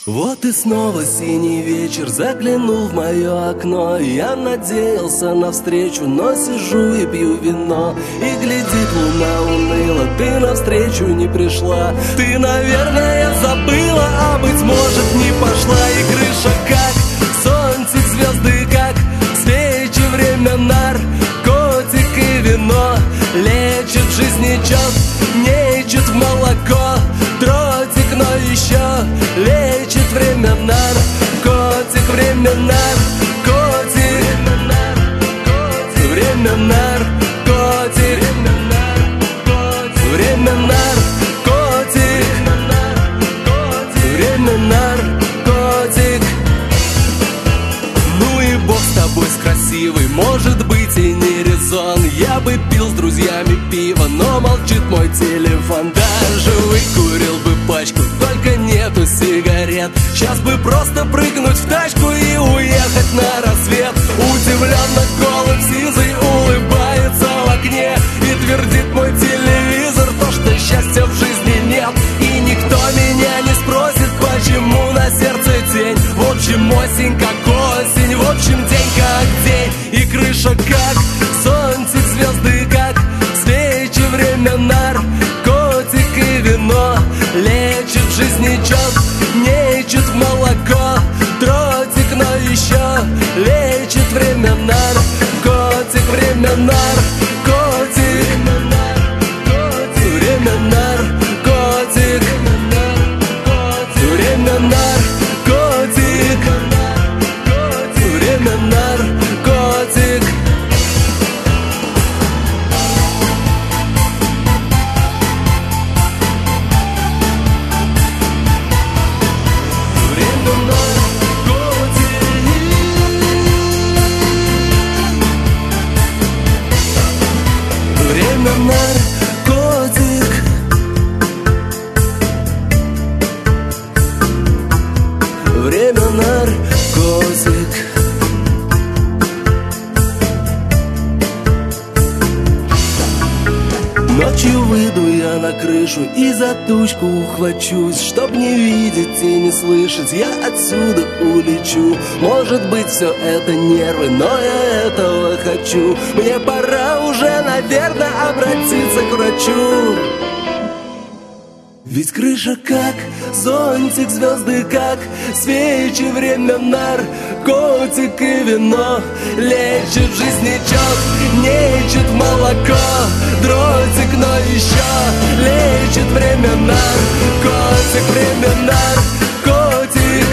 Вот и снова синий вечер заглянул в мое окно. Я надеялся на встречу, но сижу и пью вино. И глядит луна уныло, ты навстречу не пришла. Ты, наверное, забыла, а быть может не пошла. И крыша как зонтик, звезды как свечи, время наркотик и вино. Лечит жизнечок, нечет в молоко. Дротик, но еще лечит время наркотик. Время наркотик. Время наркотик. Время наркотик. Время наркотик. Ну и бог с тобой, с красивой, может быть и не резон. Я бы пил с друзьями пиво, но молчит мой телефон. Даже выкурил бы пачку, только нету сигарет. Сейчас бы просто прыгнуть в тачку и уехать на рассвет. Удивленно голым сизый улыбается в окне и твердит мой телевизор то, что счастья в жизни нет. И никто меня не спросит, почему на сердце тень. В общем, осень как осень, в общем, день как день. И крыша как зонтик, звезды как свечи, время наркотик и вино. Лечит жизнечок, нечет в молоко. Дротик, но еще лечит время наркотик. Время наркотик. Время наркотик. Время наркотик. Время наркотик. Время наркотик. Время наркотик. Ночью выйду я на крышу и за тучку ухвачусь. Чтоб не видеть и не слышать, я отсюда улечу. Может быть, все это нервы, но я этого хочу. Мне пора уже, наверное, обратиться к врачу. Ведь крыша как зонтик, звезды как свечи, время наркотик и вино. Лечит жизнечок, нечет молоко. Дротик, но еще лечит время наркотик. Время наркотик.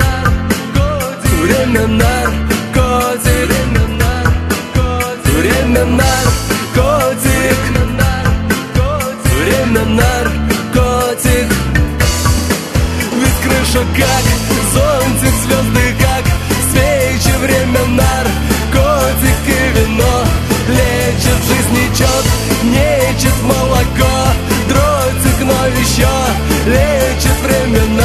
Время наркотик. Время наркотик. Время наркотик. Ведь крыша как зонтик, звезды как свечи, время наркотик и вино. Лечит жизнечок, нечет молоко. Дротик, но еще лечит время